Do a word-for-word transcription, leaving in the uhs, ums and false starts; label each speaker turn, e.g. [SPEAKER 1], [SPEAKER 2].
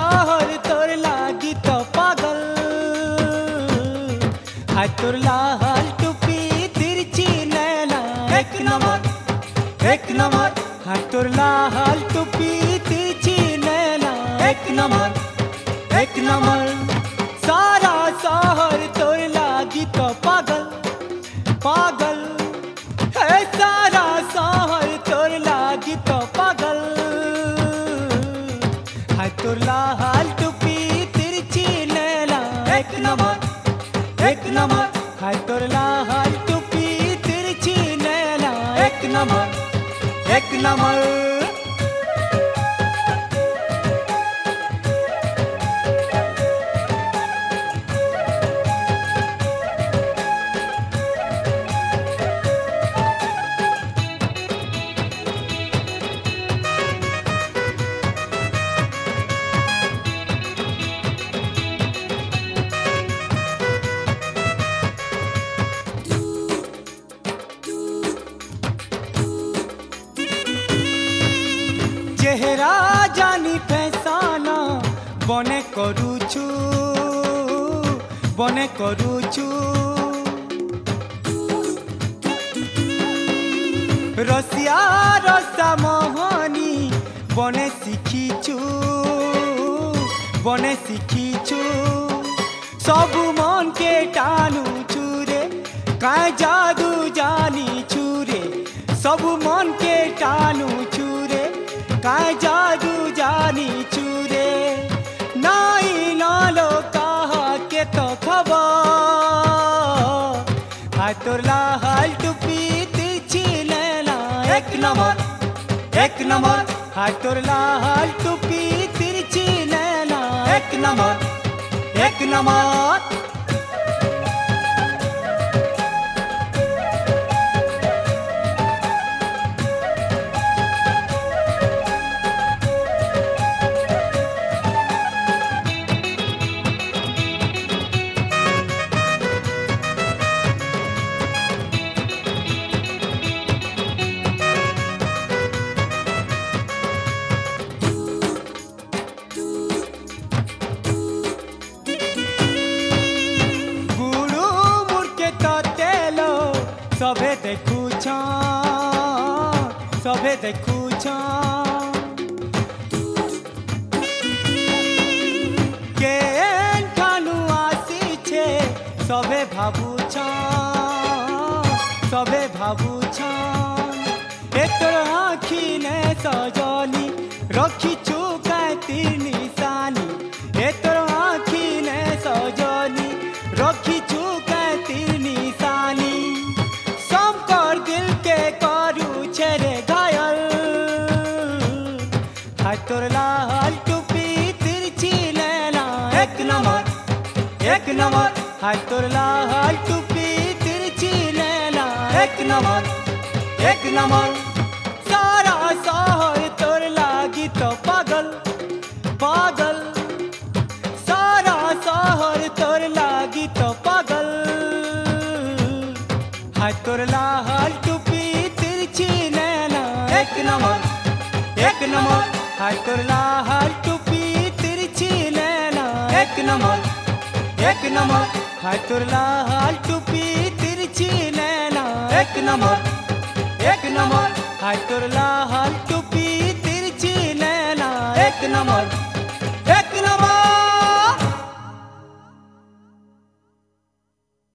[SPEAKER 1] शहर तोर लागी तो पागल। हाय तोर लाल टुपी तिरछी नैना एक नंबर एक नंबर। हाय तोर लाल टुपी तिरछी नैना एक नंबर एक नंबर। सारा शहर तोर लागी तो पागल पागल। है सारा शहर तोर लागी तो पागल। हाय तोर लाल टुपी तिरछी नैना एक नंबर एक नंबर। हाय तोर लाल टुपी तिरछी नैना एक नंबर एक नंबर। चेहरा जानी फैसाना बने करूछु बने करूछु। रसिया रसा मोहनी बने शिखिछु बने शिखिछु। सबु मन के टानु छुरे काय जादू जानी छुरे। सबु मन के टानु छुरे काय जादू जानी चूरे। नाई नालो कहा के तो खबर। हाय तोर लाल टुपी तिरछी नैना एक नंबर एक नंबर। हाय तोर लाल टुपी तिरछी नैना एक नंबर एक नंबर। सभे देखुछ सभे देखुछ। के ठानु आसीछे सभे भाबुछ सभे भाबुछ। ए तोर आँखी ने सजनी रखिछु कातिर निशानी। ए तोर आँखी ने सजनी रखिछु कातिर निशानी। हाय तोर लाल टुपी तिरछी नैना एक नंबर एक नंबर। हाय तोर लाल टुपी तिरछी नैना एक नंबर एक नंबर। सारा शहर तोर लागी तो पागल पागल। सारा शहर तोर लागी तो पागल। हाय तोर लाल टुपी तिरछी नैना एक नंबर एक नंबर। हाय तोर लाल टुपी तिरछी नैना एक नंबर एक नंबर। हाय तोर लाल टुपी तिरछी नैना एक नंबर एक नंबर। हाय तोर लाल टुपी तिरछी नैना एक नंबर